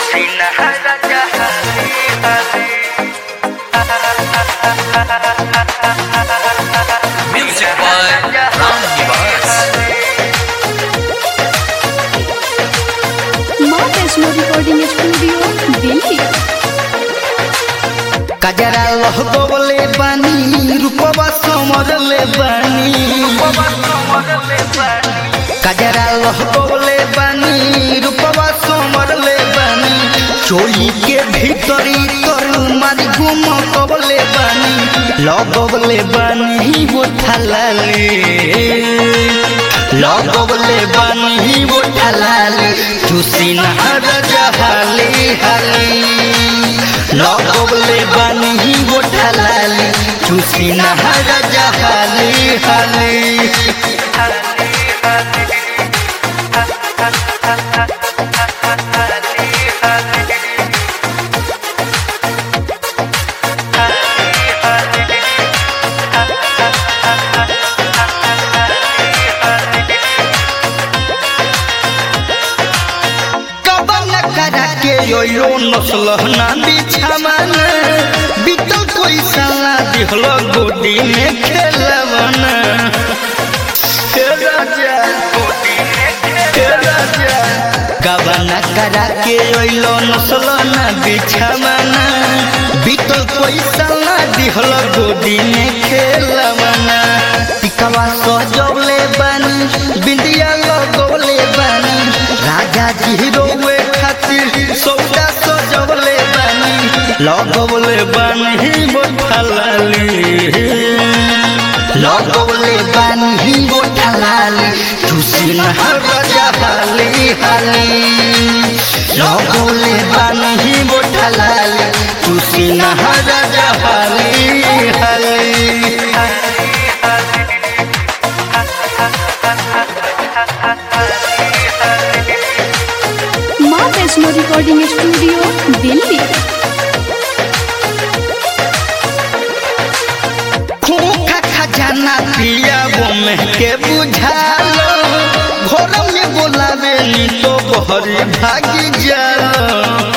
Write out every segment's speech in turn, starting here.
Music by Ram Nivas. माँ Vaishno recording studio Delhi. कजरा लहगोले बानी रूपवा समरले बानी कजरा लहगोले बानी रूपवा समरले बानी चोली के भीतरी तरु मारी घुम कबले बानी लगोले बानी वो थलाले लगोले बानी वो थलाले चुसी नहर जहाले हाले लगोले बानी वो थलाले चुसी नहर जहाले हाले यो नस्ल ना बिछावन बीतल कोई साला दिहल गोदी में खेलवन गबना करा के यो नस्ल ना बिछावन बीतल कोई साला दिहल गोदी में खेलवन टिकवा सजवले बानी बिंदिया लगोले बानी राजा जी रोवे खातिर सौदा सजवले बानी लगवले बानी बोठलाली लगवले बानी बोठलाली चुसी नहर जहाली हाली लगवले बानी बोठलाली चुसी नहर जहाली हाली माँ वैष्णो रिकॉर्डिंग स्टूडियो दिल्ली। खोखा खजाना पिया वो में के बुझालो घर में बोलावे नी तो बहरी भागी जालो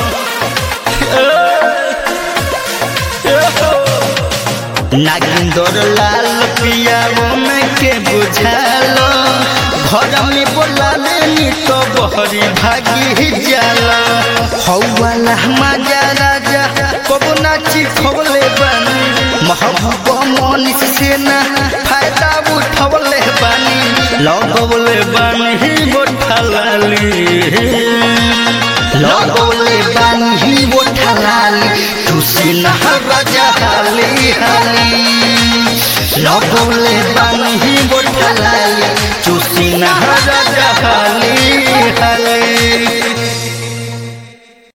नागिंदर लाल पिया वो में के बुझालो घर में बोलावे नी तो बहरी भागी जाला हौवाला मजा राजा कबो नाची खबले बानी महबूबा मनीष से ना फायदा उठवले बानी लगवले बानी बोठलाली लगवले बानी बोठलाली चुसी नहर जहाली हाली लगवले बानी बोठलाली चुसी नहर